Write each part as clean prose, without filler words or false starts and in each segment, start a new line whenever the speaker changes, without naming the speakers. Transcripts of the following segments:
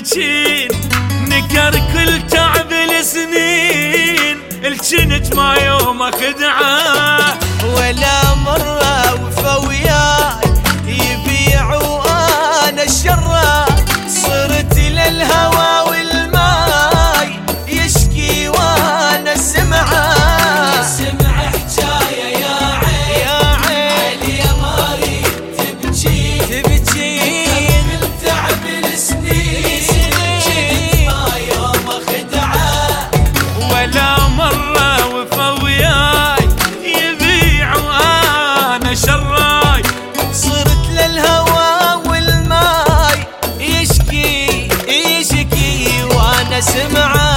يبجين نكر كل تعب السنين الجنت ما يوم اخدعه
ولا مرة وفى وياي يبيعوا انا الشرة صرت للهوى والماي يشكي وانا سمعه
حجايه يا عين علي ما اريد تبجين بالتعب السنين ما يوم اخدعه ولا مرة وفى وياي يبيعوا انا شراي
صرت للهوى والماي يشكي وانا سمعه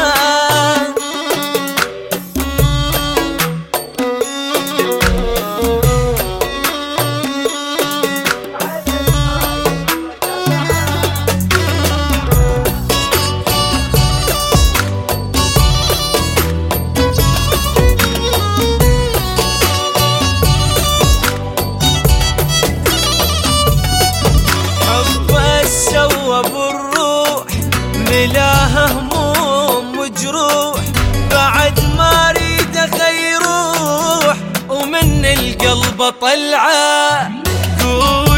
بالروح ملاها هموم وجروح بعد ما اريد يروح ومن القلب طلعه